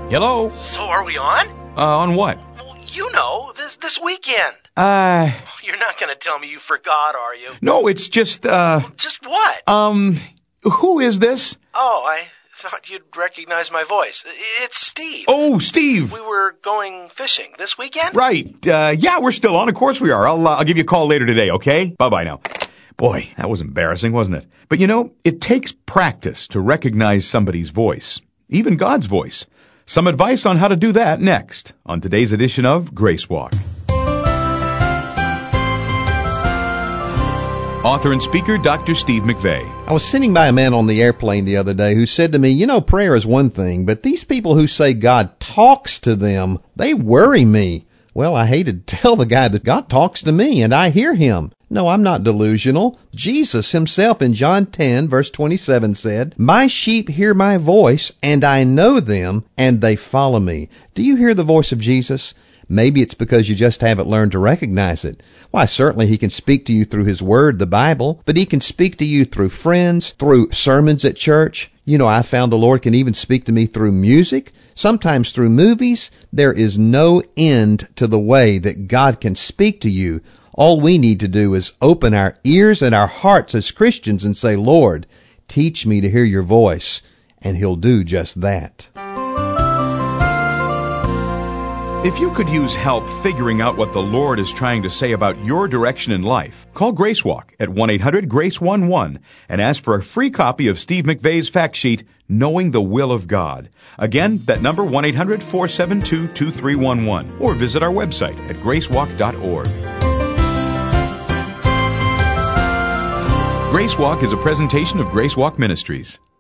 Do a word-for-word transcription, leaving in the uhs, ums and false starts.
Hello? So are we on? Uh, on what? Well, you know, this this weekend. Uh, You're not going to tell me you forgot, are you? no, it's just, uh, Just what? um, who is this? Oh, I thought you'd recognize my voice. It's Steve. Oh, Steve. We were going fishing this weekend? Right. Uh, yeah, we're still on. Of course we are. I'll, uh, I'll give you a call later today, okay? Bye-bye now. Boy, that was embarrassing, wasn't it? But you know, it takes practice to recognize somebody's voice, even God's voice. Some advice on how to do that next on today's edition of Grace Walk. Author and speaker Doctor Steve McVey. I was sitting by a man on the airplane the other day who said to me, you know, prayer is one thing, but these people who say God talks to them, they worry me. Well, I hated to tell the guy that God talks to me and I hear him. No, I'm not delusional. Jesus himself in John ten, verse twenty-seven said, my sheep hear my voice, and I know them, and they follow me. Do you hear the voice of Jesus? Maybe it's because you just haven't learned to recognize it. Why, certainly he can speak to you through his word, the Bible, but he can speak to you through friends, through sermons at church. You know, I found the Lord can even speak to me through music, sometimes through movies. There is no end to the way that God can speak to you. All we need to do is open our ears and our hearts as Christians and say, Lord, teach me to hear your voice, and he'll do just that. If you could use help figuring out what the Lord is trying to say about your direction in life, call Grace Walk at one eight hundred grace eleven and ask for a free copy of Steve McVey's fact sheet, Knowing the Will of God. Again, that number one eight hundred four seven two two three one one, or visit our website at gracewalk dot org. Grace Walk is a presentation of Grace Walk Ministries.